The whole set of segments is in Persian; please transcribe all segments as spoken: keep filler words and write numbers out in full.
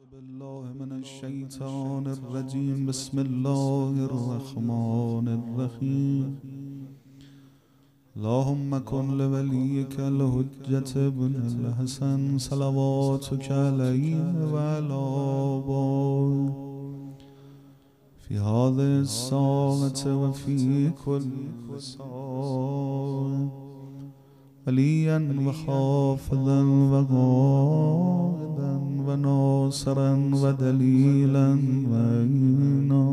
بالله من الشیطان الرجیم. بسم الله الرحمن الرحیم. اللهم كن لوليك الحجة ابن الحسن صلواتك عليه وعلى آبائه في هذه الساعة وفي كل ساعة وليا وحافظا وقائدا وناصرا ودليلا وعينا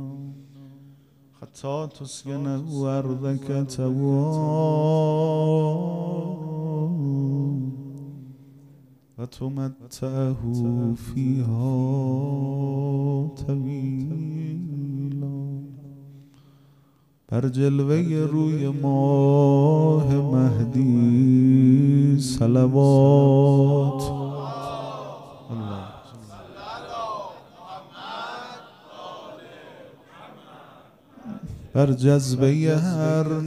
حتى تسكنه أرضك توابا وتمتعه فيها طويلا. بر جلوه روی ماه مهدی صلوات. الله بر جذبه هر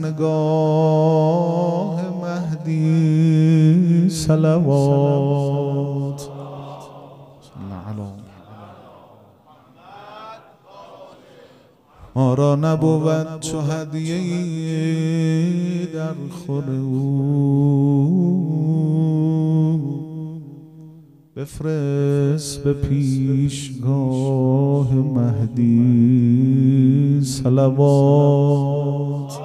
نگاه مهدی صلوات. ما را نبود چو هدیه‌ای در خور او، بفرست به پیشگاه مهدی صلوات.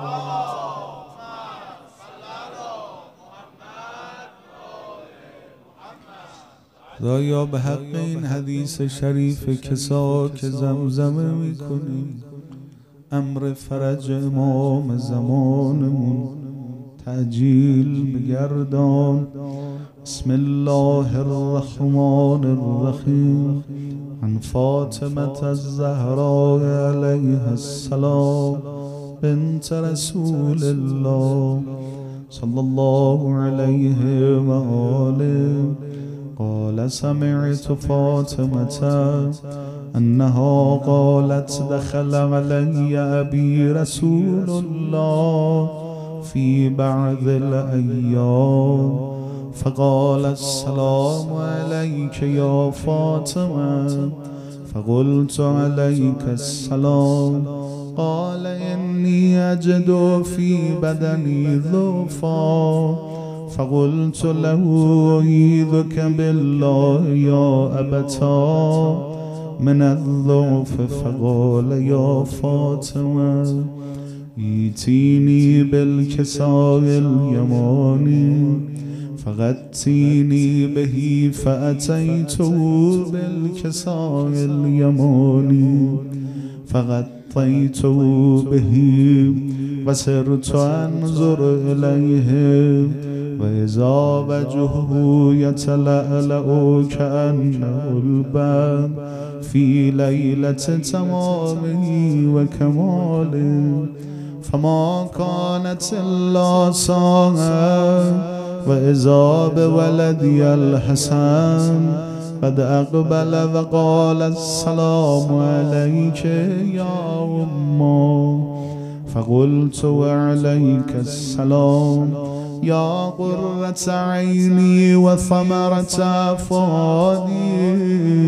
خدایا به حق این حدیث شریف کسا که زمزمه میکنیم امر فرج امام زمانمون تعجیل بگردان. بسم الله الرحمن الرحیم. عن فاطمة الزهراء علیها السلام بنت رسول الله صلی الله علیه و آله قال سمعت فاطمة أنها قالت دخل علي أبي رسول الله في بعض الأيام فقال السلام عليك يا فاطمة فقلت عليك السلام قال إني أجد في بدني ضعفا فقلت له أعيذك بالله يا أبتا من الضعف فقال يا فاطمة ائتيني بالكساء اليماني فغطيني به فأتيته بالكساء اليماني فغطيته به وسرت أنظر إليه وإذا وجهه يتلألأ كأنه البدر في ليلة تمامه وكماله فما كانت إلا ساعة وإذا بولدي الحسن قد أقبل وقال السلام عليك يا أمه فقلت وعليك السلام يا قرة عيني وثمرة فؤادي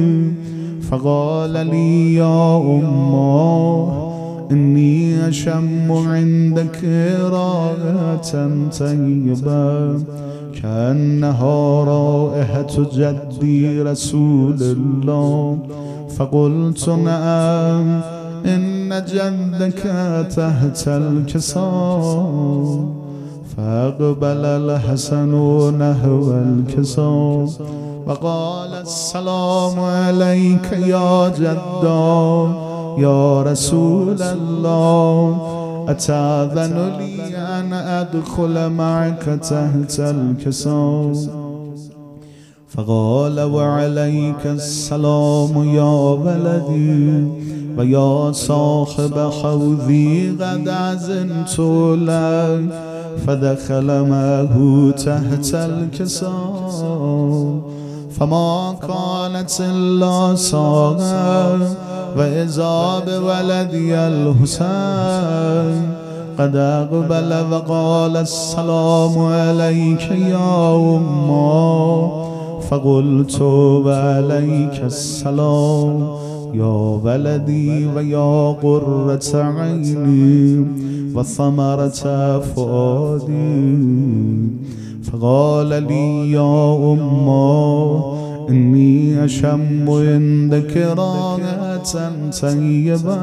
فقال لي يا أمه إني أشم عندك رائحة طيبة كأنها رائحة جدي رسول الله فقلت نعم إن جدك تحت الكساء فأقبل الحسن نحو الكساء وقال السلام عليك يا جدا يا رسول الله أتأذن لي أن أدخل معك تحت الكساء فقال وعليك السلام يا ولدي ويا صاحب حوضي قد أذنت لك فدخل معه تحت الكساء فما كانت إلا ساعة وإذا بولدي الحسين قد أقبل وقال السلام عليك يا أمه فقلت وعليك السلام يا ولدي ويا قرة عيني وثمرة فؤادي. فقال لي يا أمه إني أشم عندك رائحة طيبة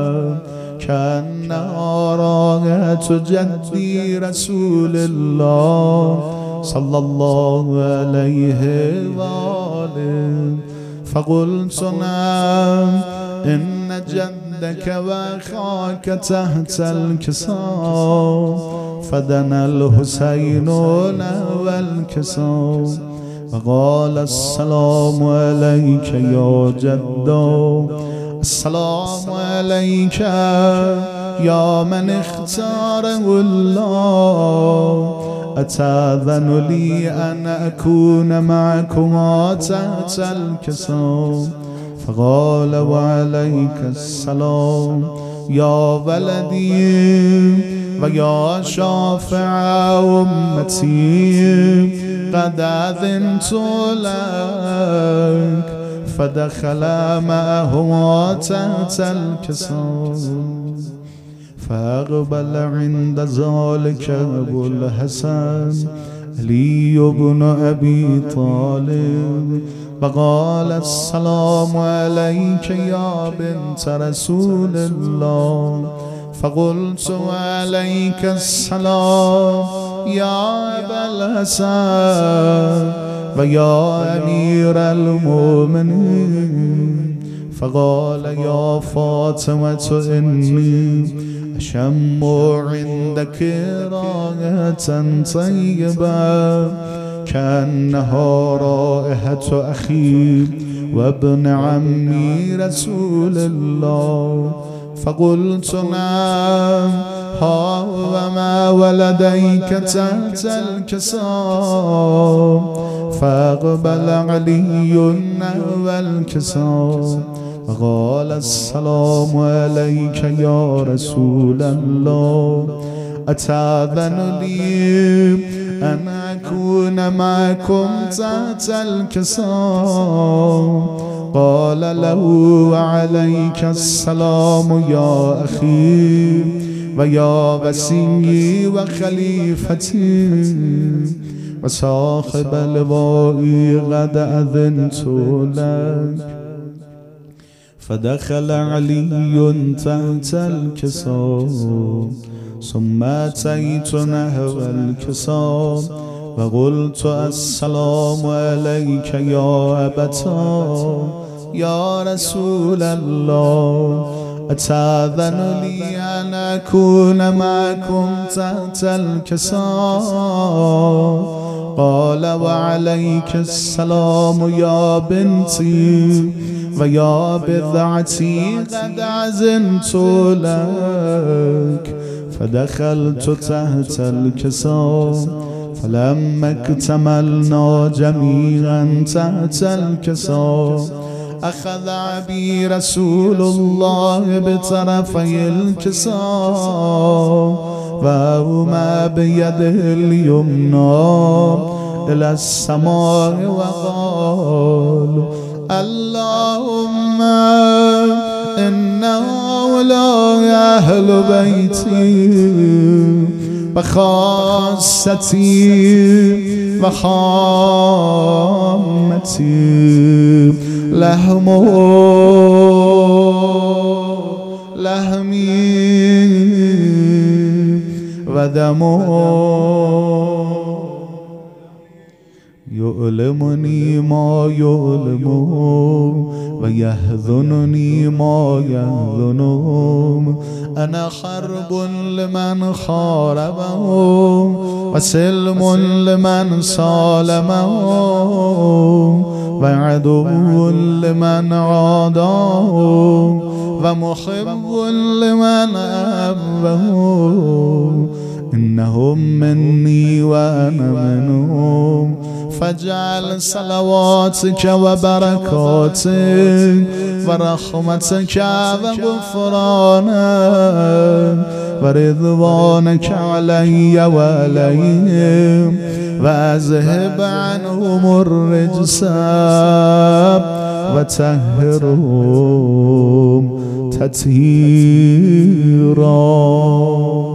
كأنها رائحة جدي رسول الله صلى الله عليه وآله. فقلت نعم إن جدك وأخاك تحت الكساء. فدنا الحسين نحو الكساء فقال السلام عليك يا جدو، السلام عليك يا من اختاره الله، أتأذن لي أن أكون معكما تحت الكساء؟ فقال وعليك السلام يا ولدي ويا شافع أمتي قد أذنت لك. فدخل معه تحت الكساء فأقبل عند ذلك أبو الحسن علي بن أبي طالب فقال السلام عليك يا بنت رسول الله. فقلت وعليك السلام يا أبا الحسن ويا أمير المؤمنين. فقال يا فاطمة إني أشم عندك رائحة طيبة كأنها رائحة أخي وابن عمي رسول الله. فقلت نعم ها وما ولديك تحت الكساء. فأقبل علي نحو الكساء فقال السلام عليك يا رسول الله، أتأذن لي أن أكون معكم تحت الكساء؟ قال له وعليك السلام يا أخي ويا وسيي وخليفتي وصاحب لوائي قد أذنت لك. فدخل علي تحت الكساء ثم أتيت نحو الكساء وقلت السلام عليك يا أبتا يا رسول الله، أتأذن لي أن أكون معكم تحت الكساء؟ قال وعليك السلام يا بنتي ويا بضعتي قد أذنت لك. فدخلت تحت الكساء فلما اكتملنا جميعا تحت الكساء أخذ أبي رسول الله بطرفي الكساء وهما بيده اليمنى إلى السماء وقال اللهم إن هؤلاء أهل بيتي وخاصتي وخامتي، لهم لحمي ودمه يؤلمني ما يؤلمهم ويحزنني ما يحزنهم. أنا حرب لمن خاربهم وسلم لمن صالمهم وعدو لمن عاداهم ومحب لمن أحبهم. إنهم مني وأنا منهم فاجعل صلواتك وبركاتك ورحمتك وغفرانك ورضوانك علي وعليهم واذهب عنهم الرجس وطهرهم تطهيرا.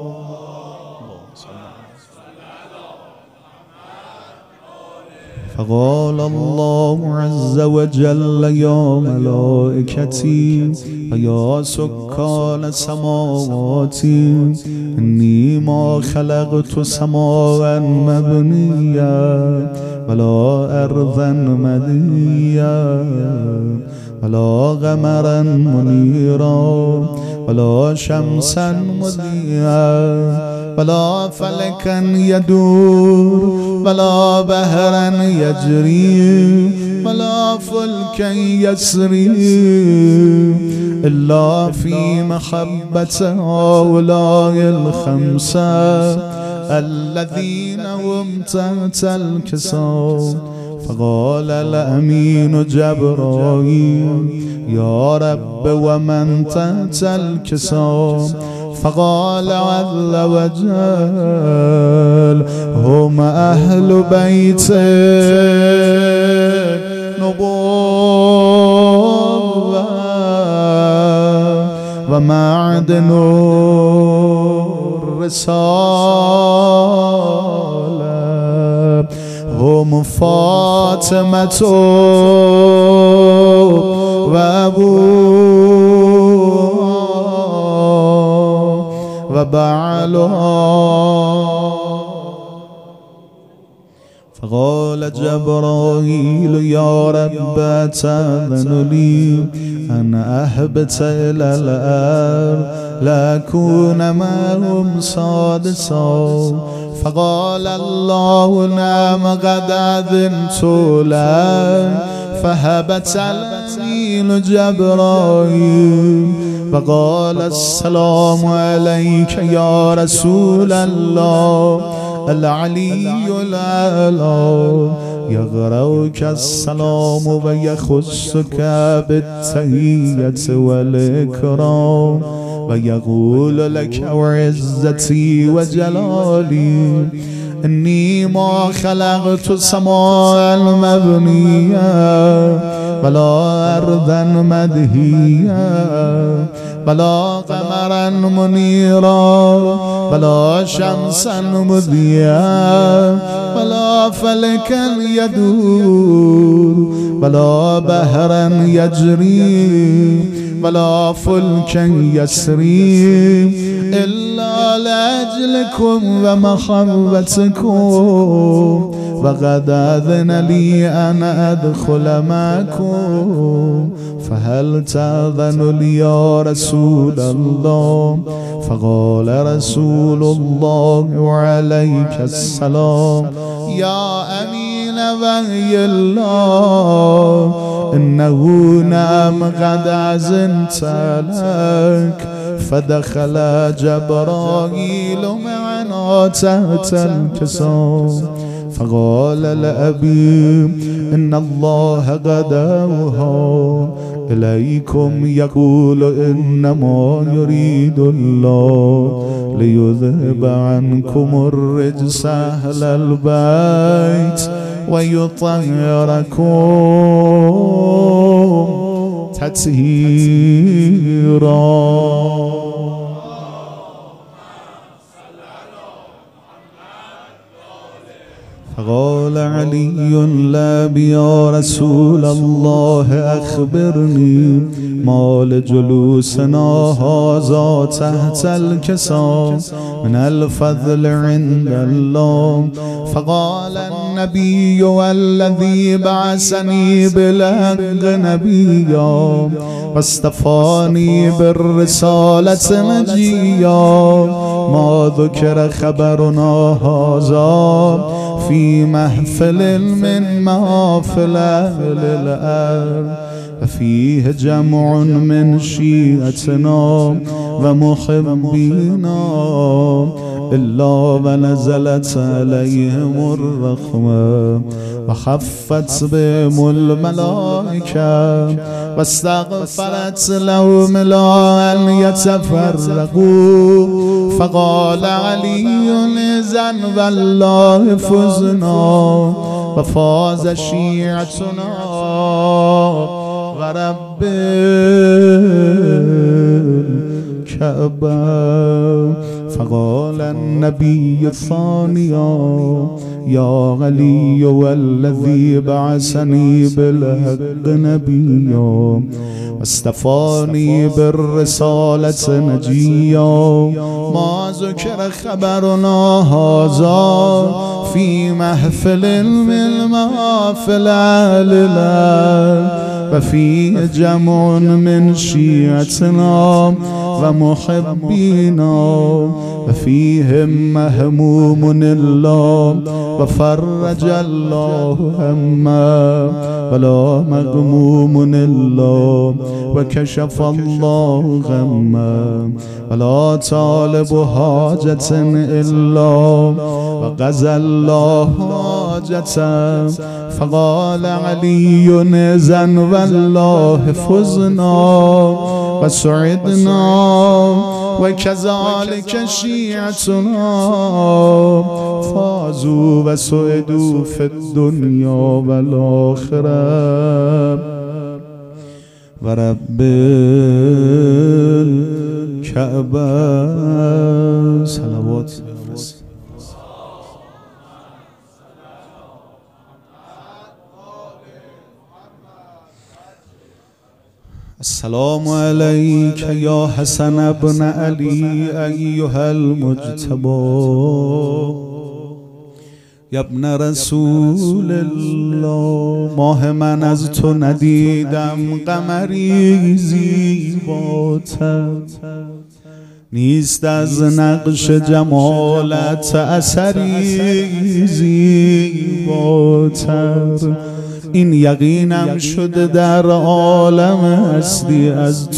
فقال الله عز وجل يا ملائكتي ويا سكان السماوات إني ما خلقت سماء مبنيا ولا أرضا مديا ولا قمرا منيرا ولا شمسا مضيئا ولا فلكا يدور ولا بحرا يجري ولا فلكا يسري إلا في محبة هؤلاء الخمسة الذين هم تحت الكساء. فقال الأمين جبرائيل يا رب ومن تحت الكساء؟ فقال عز وجل هم أهل بيت النبوة ومعدن الرسالة هم فاطمة وأبوها وبعلها. فقال جبرائيل يا رب أتأذن لي أن أهبط إلى الأرض لأكون معهم سادسا؟ فقال الله نعم قد أذنت لك. فهبط الأمين جبرائيل فقال السلام عليك يا رسول الله العلي الأعلى يغرك السلام ويخصك بالتحية والإكرام ويقول لك وعزتي وجلالي إني ما خلقت السماء المبنية ولا أرضا مدهيا ولا قمرا منيرا ولا شمسا مضيئا ولا فلكا يدور ولا بحرا يجري ولا فلكا يسري إلا لأجلكم ومحبتكم وقد أذن لي أن أدخل معكم فهل تأذن لي يا رسول الله؟ فقال رسول الله وعليك السلام يا أمين وحي الله إنه نعم قد أذنت لك. فدخل جبرائيل معنا تحت الكساء فقال لأبي إن الله قد أوحى إليكم يقول إنما يريد الله ليذهب عنكم الرجس أهل البيت ويطهركم تطهيرا. فقال علي لا يا رسول الله أخبرني ما لجلوسنا هذا تحت الكساء من الفضل عند الله. فقال النبي والذي بعثني بالحق نبيا واصطفاني بالرسالة نجيا ما ذكر خبرنا هذا في محفل من محافل أهل الأرض فيه جمع من شيعتنا ومحبينا إلا ونزلت عليهم الرحمة وخفت بهم الملائكة واستغفرت لهم لا أن يتفرقوا فقال علي إذن والله فزنا وفاز شيعتنا ورب الكعبة. فقال النبي ثانيا يا علي والذي بعثني بالحق نبيا واستفاني بالرسالة نجيا ما ذكر خبرنا هذا في محفل من محافل أهل الأرض وفيه جمع من شيعتنا ومحبينا وفيهم مهموم الله وفرج الله هما ولا مغموم الله وكشف الله غما ولا طالب حاجة إلا وقضى الله حاجة. فقال علي إذن والله فزنا وسعدنا وكذلك شيعتنا فازوا وسعدوا في الدنيا والآخرة ورب الكعبة. صلوات السلام عليك يا حسن بن علي أيها المجتبى يا ابن رسول الله. ماه من از تو ندیدم قمری زیباتر نیست از نقش جمالت اثری زیباتر. این یقینم شده در عالم هستی از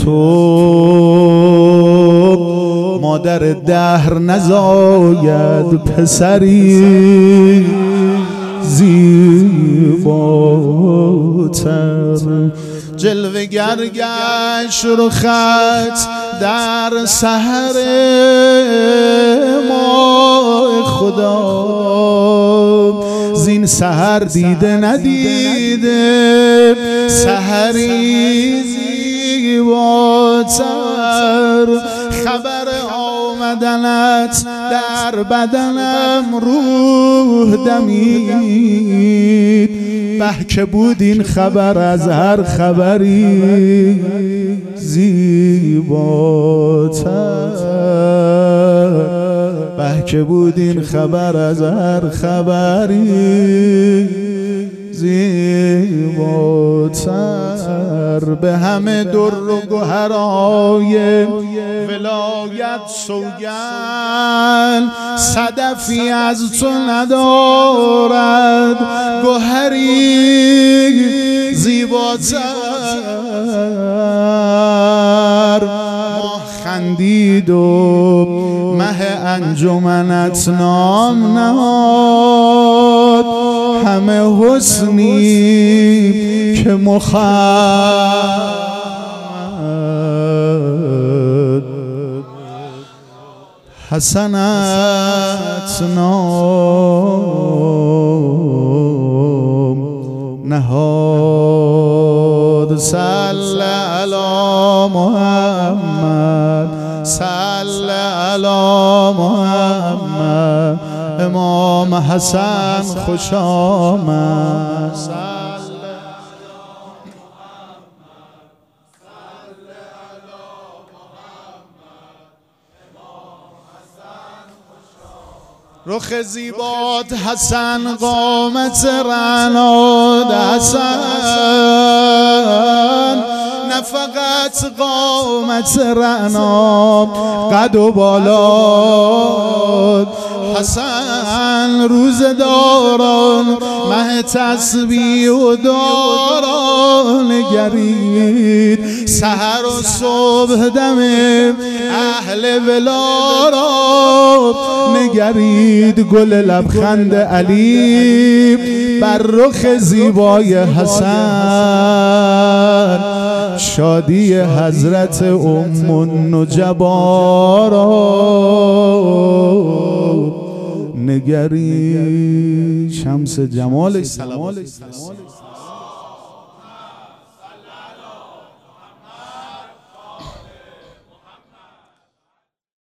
تو مادر دهر نزاید پسری زیباتر. جلوه گرگش رو خط در سحر ما خدا زین سحر دیده ندیده سحری زیباتر. خبر آمدنت در بدنم روح دمید به که بود این خبر از هر خبری زیباتر. به که بود این خبر از هر خبری زیباتر. به همه در و گوهرای ولایت سوگند صدفی از تو ندارد گوهری زیباتر. ماه خندید و مه انجمنت نام نهاد همه حسنی که محمد حسنت نام نهاد. صل علی محمد صل علی محمد امام حسن خوش آمد. رخ زیبات حسن قامت رعناد حسن نه فقط قامت رعناد قد و بالاد حسن روز داران مه تسبیح و داران گرید سحر و صبح دم اهل ولا را نگرید گل لبخند علی بر رخ زیبای حسن شادی حضرت ام النجبا را نگرید شمس جمال سلام